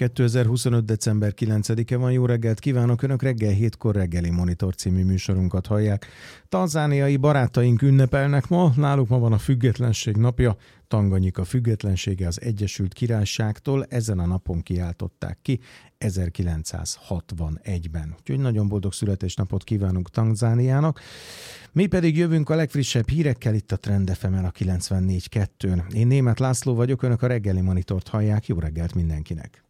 2025. december 9-e van, jó reggelt kívánok! Önök reggel 7-kor Reggeli Monitor című műsorunkat hallják. Tanzániai barátaink ünnepelnek ma, náluk ma van a Függetlenség napja. Tanganyika függetlensége az Egyesült Királyságtól ezen a napon kiáltották ki 1961-ben. Úgyhogy nagyon boldog születésnapot kívánunk Tanzániának. Mi pedig jövünk a legfrissebb hírekkel itt a Trend FM-en a 94.2-n. Én Németh László vagyok, önök a Reggeli Monitort hallják, jó reggelt mindenkinek!